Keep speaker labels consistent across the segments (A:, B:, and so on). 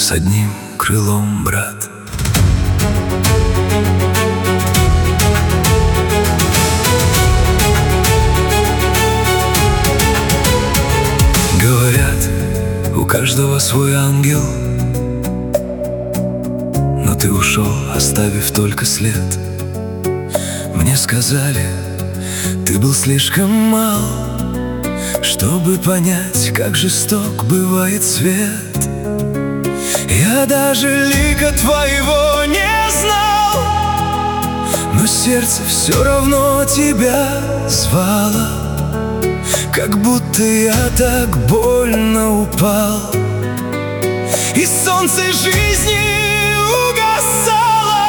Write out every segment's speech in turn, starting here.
A: с одним крылом, брат. Говорят, у каждого свой ангел, но ты ушел, оставив только след. Мне сказали, ты был слишком мал, чтобы понять, как жесток бывает свет. Я даже лика твоего не знал, но сердце все равно тебя звало. Как будто я так больно упал, и солнце жизни угасало.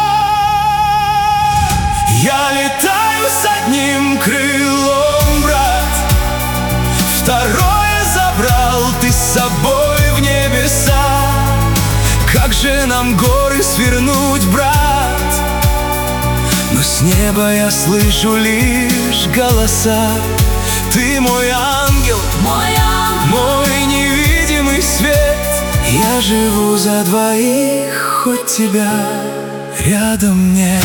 A: Я летаю с одним крылом, брат, второе забрал ты с собой в небеса. Как же нам горы свернуть, брат? Но с неба я слышу лишь голоса. Ты мой ангел, мой невидимый свет. Я живу за двоих, хоть тебя рядом нет.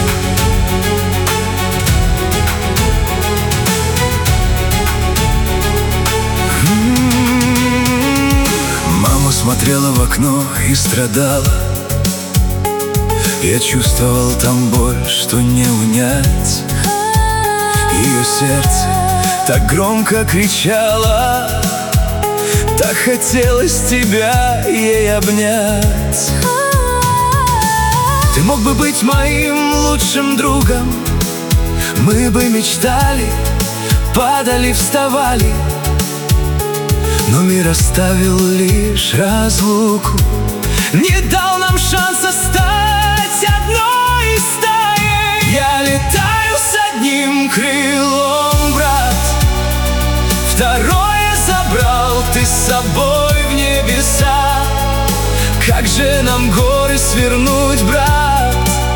A: Мама смотрела в окно и страдала. Я чувствовал там боль, что не унять. Ее сердце так громко кричала, так хотелось тебя ей обнять. Ты мог бы быть моим лучшим другом. Мы бы мечтали, падали, вставали, но мир оставил лишь разлуку. Не дал нам шанса стать одной из стаи. Я летаю с одним крылом, брат, второе забрал ты с собой в небеса. Как же нам горы свернуть, брат?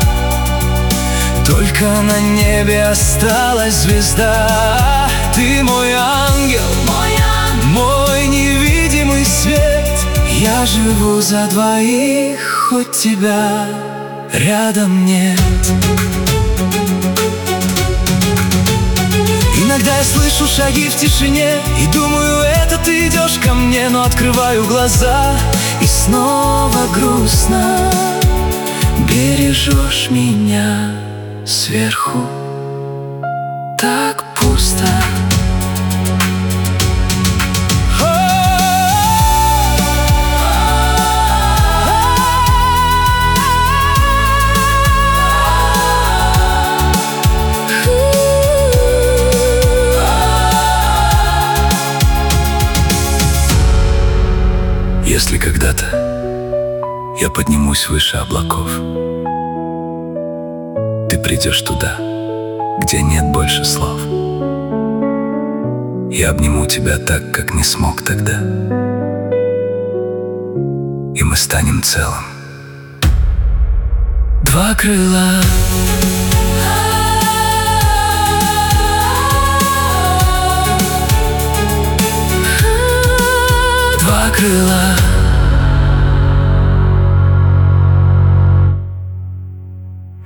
A: Только на небе осталась звезда. Ты мой ангел, мой невидимый свет. Я живу за двоих, хоть тебя рядом нет. Иногда я слышу шаги в тишине и думаю, это ты идешь ко мне. Но открываю глаза и снова грустно. Бережешь меня сверху, так пусто. Если когда-то я поднимусь выше облаков, ты придешь туда, где нет больше слов. Я обниму тебя так, как не смог тогда, и мы станем целым. Два крыла